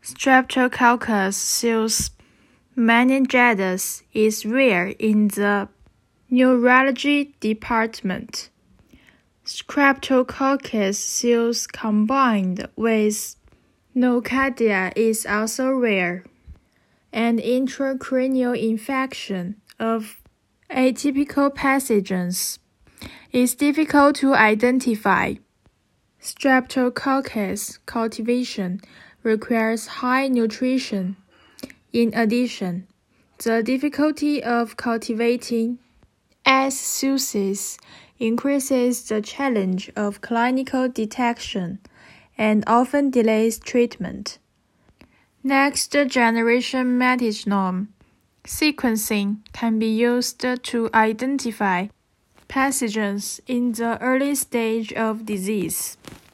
Streptococcus suis meningitis is rare in the neurology department. Streptococcus suis combined with nocardia is also rare. An intracranial infection of atypical pathogens is difficult to identify. Streptococcus cultivation requires high nutrition. In addition, the difficulty of cultivating S. suis increases the challenge of clinical detection and often delays treatment. Next-generation methylome sequencing can be used to identify pathogens in the early stage of disease.